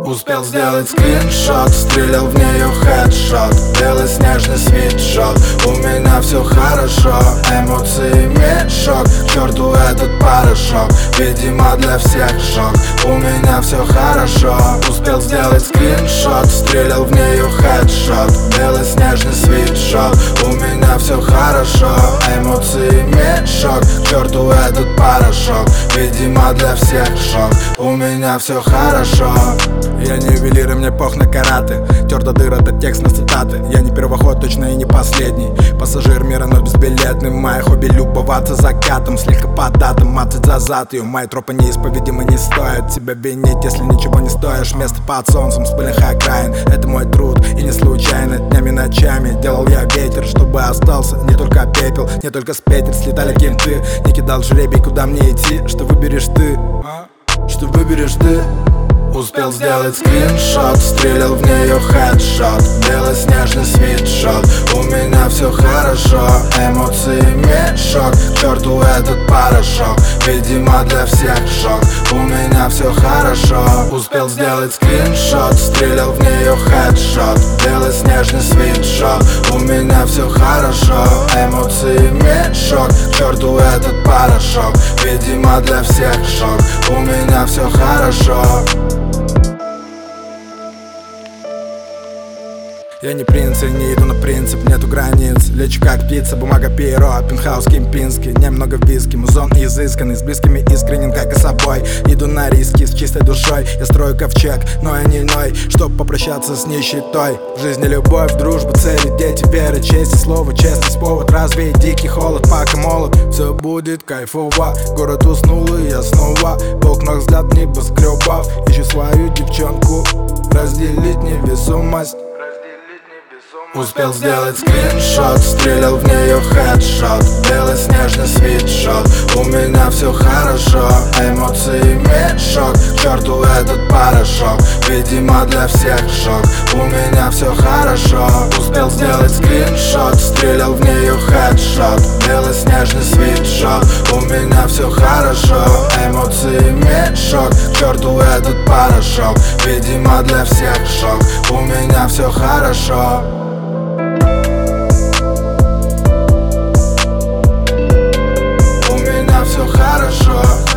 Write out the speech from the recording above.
Успел сделать скриншот, стрелял в нее хедшот. Белоснежный свитшот, у меня все хорошо. Эмоции мешок, к черту этот порошок. Видимо для всех шок, у меня все хорошо. Успел сделать скриншот, стрелял в нее хедшот. Белоснежный свитшот, у меня все хорошо. Эмоции мешок, к черту этот порошок. Видимо для всех шок, у меня все хорошо. Я не ювелир и мне пох на караты. Тёрта дыр, это текст на цитаты. Я не первоход, точно и не последний. Пассажир мира, но безбилетный. Мое хобби любоваться закатом. Слегка по датам, мацать за зад. Ее мои тропы неисповедимы, не стоит тебя винить, если ничего не стоишь. Место под солнцем, с пыльных окраин. Это мой труд, и не случайно. Днями, ночами делал я ветер, чтобы остался не только пепел, не только с петель слетали кенты. Не кидал жребий, куда мне идти. Что выберешь ты? Что выберешь ты? Успел сделать скриншот, стрелял в нее хедшот. Белоснежный свитшот, у меня все хорошо. Эмоции мешок, к черту этот порошок. Видимо для всех шок, у меня все хорошо. Успел сделать скриншот, стрелял в нее хедшот. Белоснежный свитшот, у меня все хорошо. Эмоции мешок, к черту этот порошок. Видимо для всех шок, у меня все хорошо. Я не принц, я не иду на принцип, нету границ. Лечу как птица, бумага перо, пентхаус кемпинский. Немного виски, музон изысканный, с близкими искренен, как и собой. Иду на риски с чистой душой, я строю ковчег, но я не иной, чтоб попрощаться с нищетой. В жизни любовь, дружба, цели, дети, вера, честь и слово, честность, повод развеять дикий холод, пока молод. Все будет кайфово, город уснул и я снова в окнах взгляд небоскребов. Ищу свою девчонку, разделить невесомость. Успел сделать скриншот, стрелял в нее хедшот. Белоснежный свитшот, у меня все хорошо. Эмоции мешок, к черту этот порошок. Видимо для всех шок, у меня все хорошо. Успел сделать скриншот, стрелял в нее хедшот. Белоснежный свитшот, у меня все хорошо. Эмоции мешок, к черту этот порошок. Видимо для всех шок, у меня все хорошо. Все хорошо.